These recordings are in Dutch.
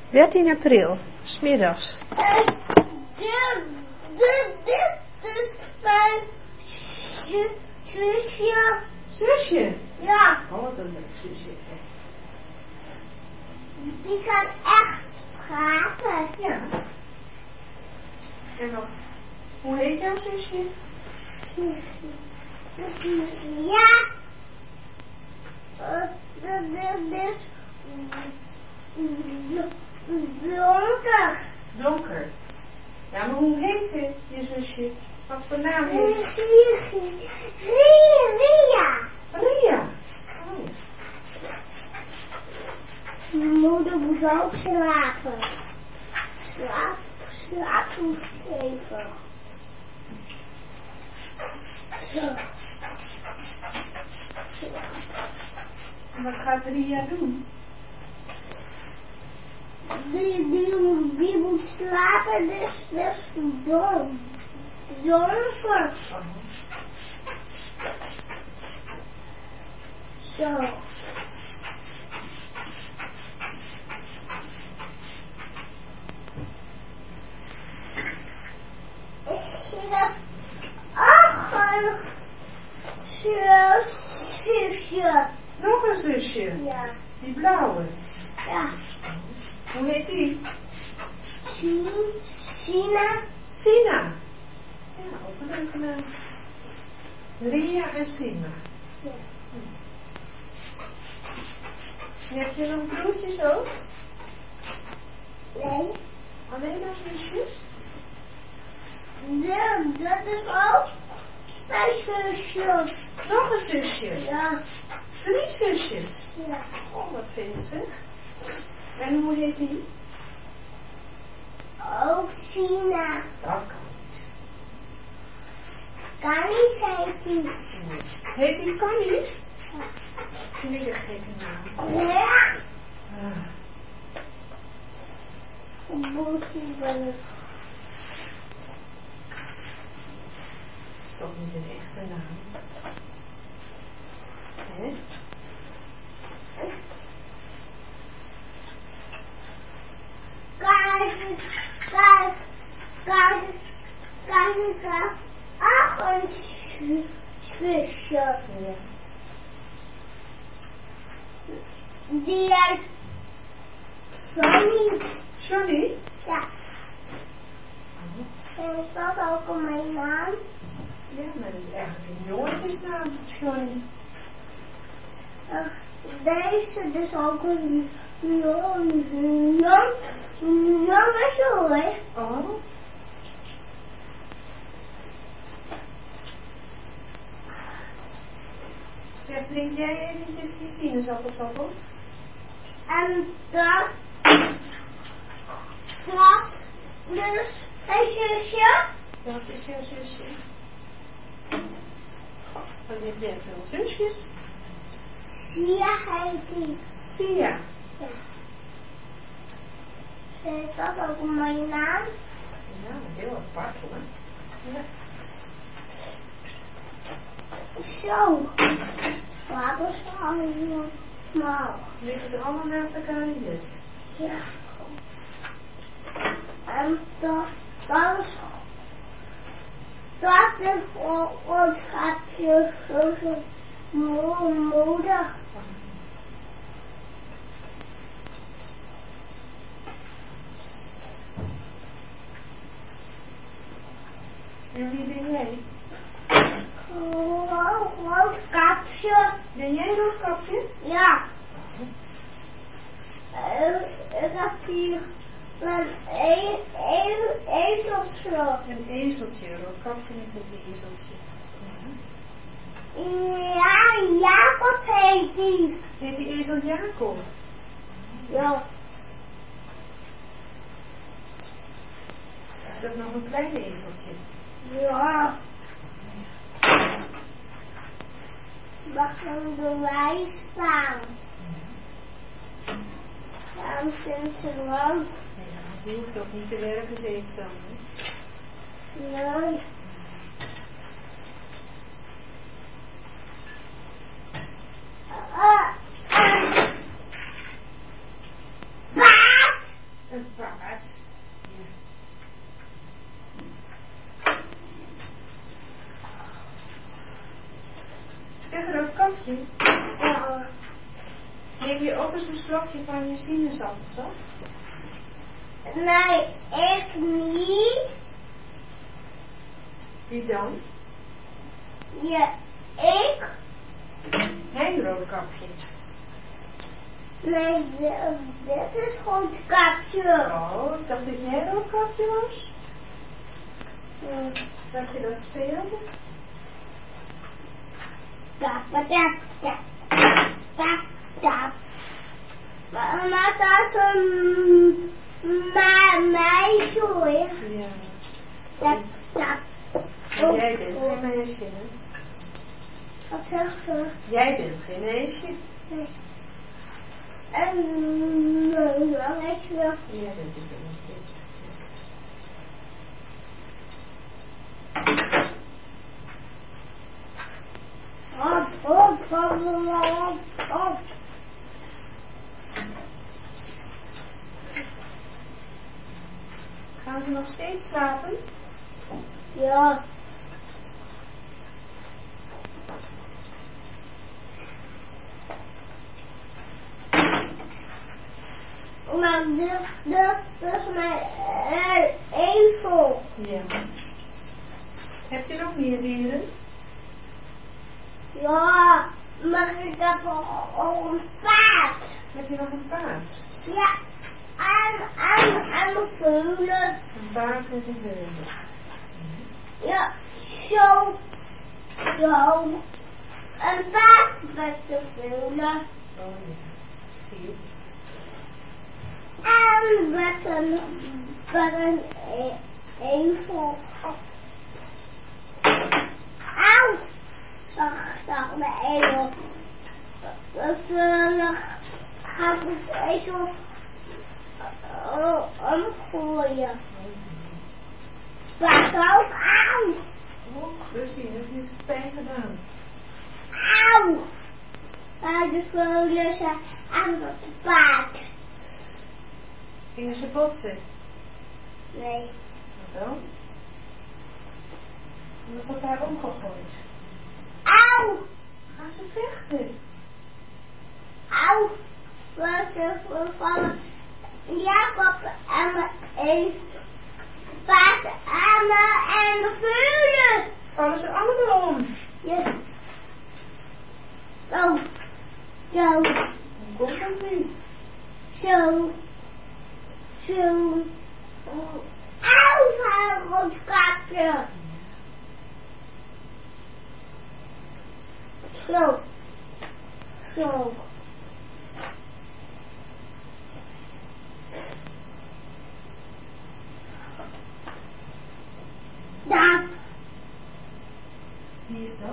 13 april, 's middags. Dit is mijn zusje. Zusje? Ja. Oh, wat een leuk zusje. Die kan echt praten. Ja. En nog, hoe heet jouw zusje? Ja. Dat is donker. Donker. Ja, maar hoe heet ze, je zusje? Wat voor naam heeft ze? Ria. Ria. Oh. Mijn moeder moet ook slapen. Slaap moet even. Zo. En wat gaat Ria doen? Die moet slapen, dus zonnevoort. Zo. Ik zie dat ook een zusje. Nog een zusje? Ja. Die blauwe? Ja. Hoe heet die? Sina. Sina. Ja, ook een leuke naam. Ria en Sina. Ja. En heb je nog broertjes ook? Nee. Alleen maar zusjes? Dat is ook mijn zusje. Nog een zusje? Ja. 3 zusjes? Ja. Oh, wat vinnig. En hoe heet die? Ook Sina. Dat kan niet. Kan niet heet Heet die Connie? Vind ik een gekke naam. Ja. Ah. Boetie ben ik. Toch niet een echte naam. Hè? Kijk, ach, een zusje. Ja. Die heet Sonny. Johnny? Ja. Oh. En is dat ook op mijn naam? Ja, maar dat is eigenlijk een jongensnaam, Johnny. Deze dus ook een jongen hoor. Oh. Zeg, drink jij eventjes die sinaasappelsap op? En dat dus een zusje. Dat is jouw zusje. Wat heb jij veel zusjes? Sia heet die. Sia. Ja. Is dat ook mijn naam? Ja, heel apart hoor. Ja. Zo. Laten ze allemaal smal. Liggen ze allemaal naast elkaar in bed? Ja. En dat is voor ons schatje zo'n moeder. En wie ben jij? Roodkapje. Ben jij Roodkapje? Ja. Ik heb hier een ezeltje. Een ezeltje, Roodkapje met een ezeltje. Ja, Jacob heet die. Heet die ezel Jacob? Ja. Dat is nog een kleine ezeltje. Ja. Mag hem erbij staan. Dan vindt ze lang. Ja, die hoeft toch niet te werken, zeker ik dan. Nee. Paard! klokje van je sinaasappelsap? Nee, ik niet. Wie dan? Ja, ik. Nee, Roodkapje. Nee, dit is Roodkapje. Oh, ik dacht dat jij Roodkapje was. Dat je dat speelde? Tap, tap, tap, tap, tap. Maar dat is een meisje hoor. Ja. Tap, tap. Maar jij bent geen meisje, hè? Wat zeg je? Jij bent geen meisje. Nee. En nee, dan weet je wel. Ja, dat is een meisje. Op. Gaan ze nog steeds slapen? Ja. Maar dit is mijn ezel. Ja. Heb je nog meer dieren? Ja, maar ik heb ook een paard. Heb je nog een paard? Ja, en een veulen. Een paard met een veulen. Ja, zo. Een paard met de veulen. Oh ja. Zie je? En met een ezel. Auw. Zag de ezel. Dus gaat het ezel omgooien. Pas ook aan. Oh, Russie, heb je het pijn gedaan? Auw. Maar de veulen zijn aan het paard. Gingen ze botsen? Nee. Wat dan? Wat wordt daar omgegooid? Auw. Gaan ze vechten? Auw. We vallen Jacob en mijn paard en de veulen. Vallen ze allemaal om? Ja. Oh. Zo. Hoe komt dat nu? Zo. Auw, haar roodkapje. Zo. Daar. Wie is dat?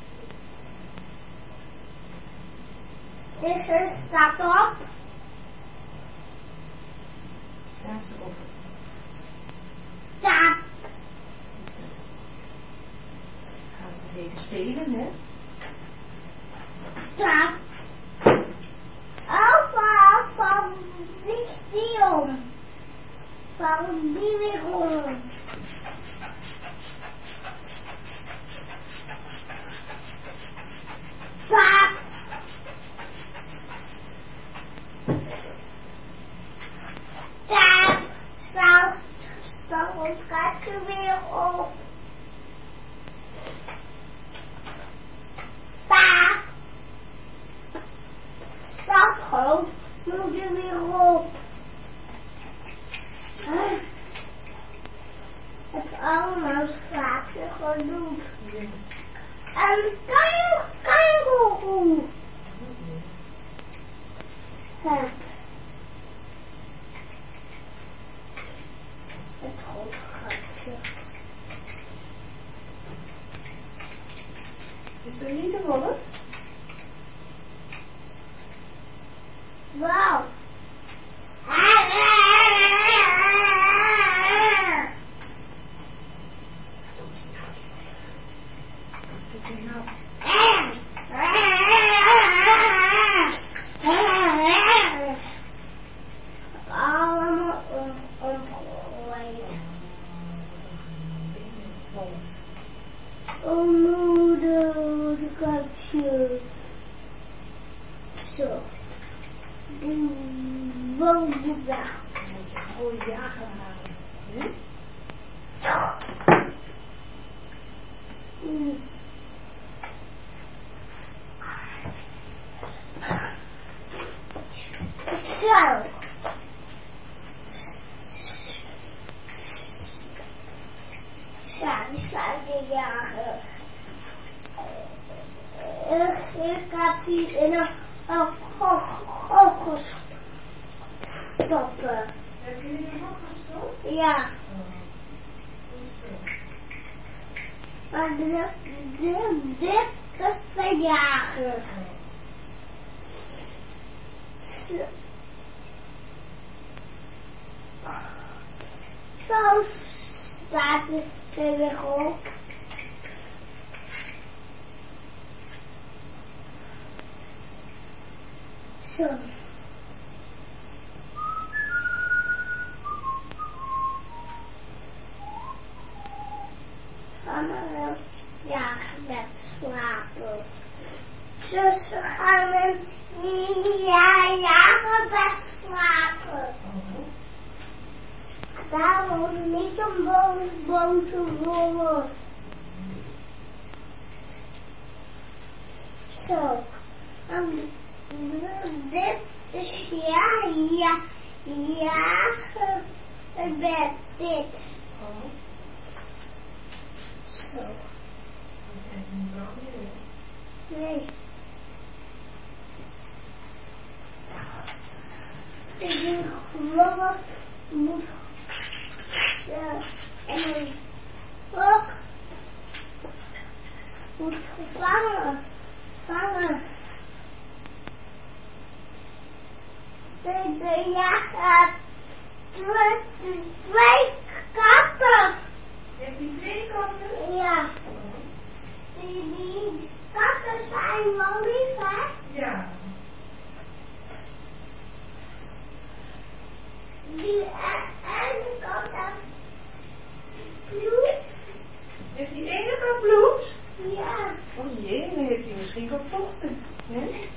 Dit staat op. Staat ze op. Daar. Gaan ze even spelen, hè? Daar. Van die om. Van die weer om. Daar. Daar. Zal ons katje weer op. Daar. Dat hoofd moet er weer op. Het is allemaal schaapje genoemd. Ja. En kangoeroe. Het grote gatje. Is er niet een wolf? Wauw. Allemaal omgooien. Oh moeder, katje. woonde wel. Dan moet je een goede jager halen. Hè? Zo. Ja, die zou je jagen. Ik heb die in een gok stoppen. Heb je die nog gestopt? Ja. Oh. Maar dit is de jager. Zo staat het er weer op. Zo. Gaan jagen met slapen. Dus we gaan jagen met slapen. Daarom niet om boos te worden. Zo. Dit is jagen met dit. Oh. Zo. Nee. Ik denk gewoon moet. Ja. En een ook moet vangen. De jager twee katten. Heb je 2 katten? Ja. Die katten zijn wel lief, hè? Ja. Die ene kat heeft bloed. Heeft die ene kat bloed? Ja. Oh jee, dan heeft hij misschien gevochten. Hè?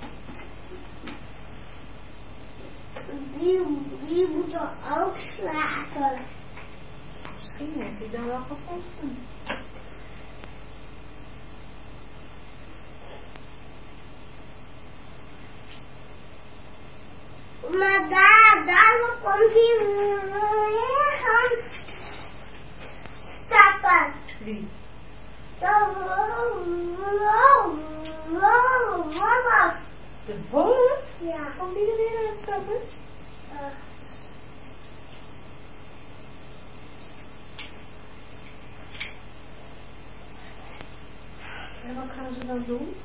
Die moeten ook slapen. Misschien heeft hij dan wel gevochten. Maar daar komt hij weer gaan stappen. Wie? De wolf? Ja. Komt die er weer aan stappen? En wat gaan ze dan doen?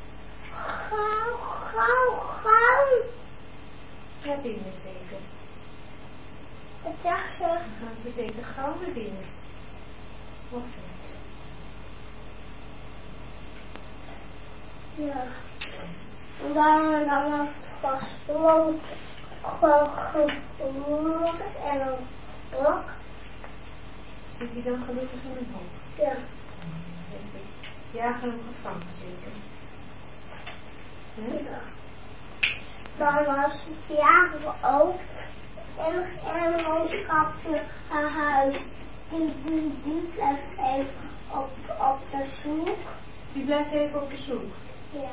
Gauw. Ja, binnen zeker. Wat zeg je? Dan gaan ze zeker gauw weer binnen. Of niet? Ja. En dan vast gewoon en een blok. Zit hij dan gelukkig in een hok? Ja. Ja, gaan hem gevangen zeker. Hm? Dan was het jagen ook. En ons kapje huis. Die blijft even op de zoek. Die blijft even op bezoek. Ja.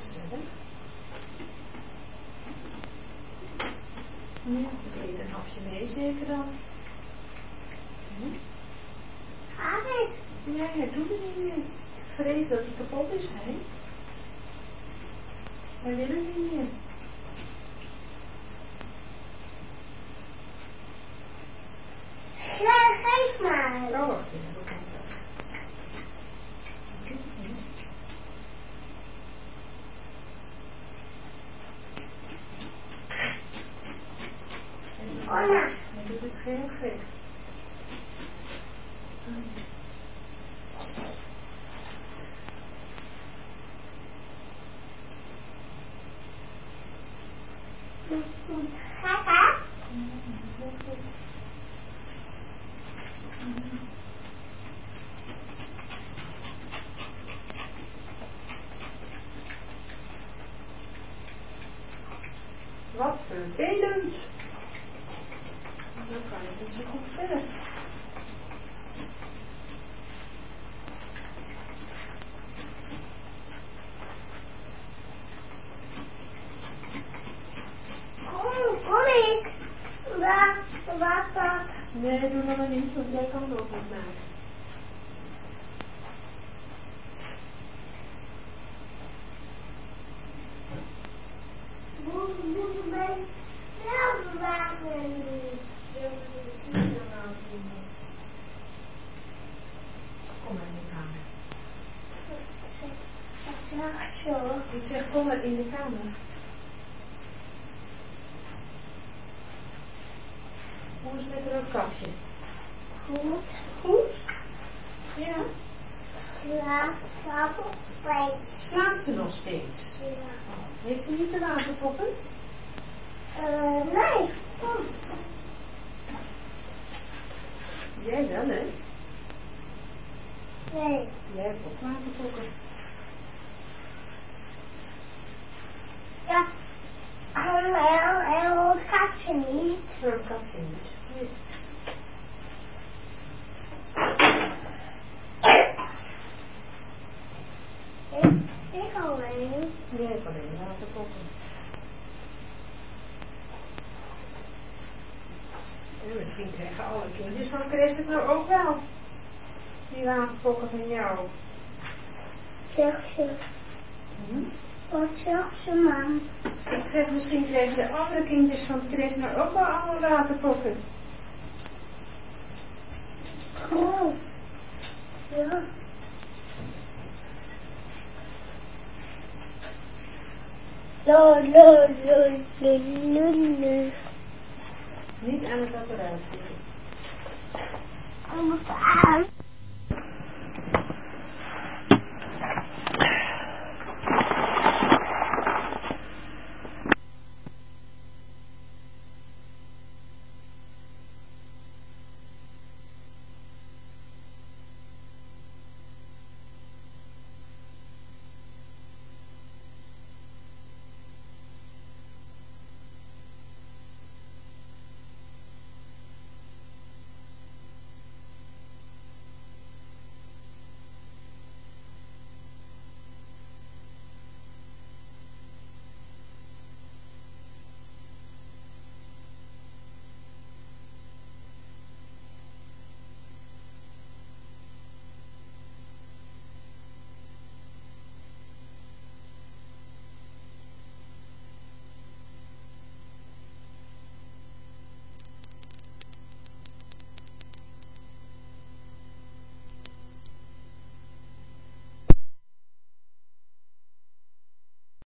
Ja, dan eet een hapje mee zeker dan. Hm? Gaat het? Nee, hij doet het niet meer. Ik vrees dat hij kapot is, hè? Hij wil het niet meer. Geef maar. Oh, wacht even, dat komt wel. Anna. Hij doet het heel gek. Gaat het? Wat vervelend. water. Nee, doe dat maar niet, want jij kan het ook niet maken. Moeten wij zelf water Kom maar in de kamer. Zo. Ik zeg, kom maar in de kamer. Hoe is het met het roodkapje? Goed. Goed? Ja. Ja, water bij. Slaapt er nog steeds? Ja. Heeft u niet de waterpoppen? Nee. Kom. Jij wel, hè? Nee. Jij hebt ook waterpoppen. Ja. Heel gaat ze niet. Roodkapje niet. Nee. Ik alleen. Jij hebt alleen waterpoppen. En misschien krijgen alle kindjes van Chris het nou ook wel. Die waterpoppen van jou. Zegt ze. Wat zegt ze, man? Ik zeg, misschien krijgen de andere kindjes van Chris nou ook wel allemaal waterpoppen. Oh. Ja. Lo. Niet aan het apparaat zitten. We moeten